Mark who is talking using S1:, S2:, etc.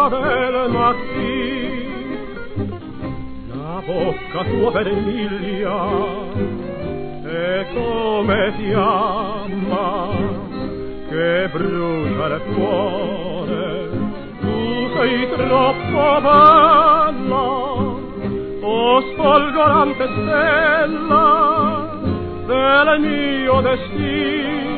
S1: del mattin. La bocca tua vermiglia è come fiamma che brucia il cuore. Tu sei troppo bella, o sfolgorante stella del mio destino.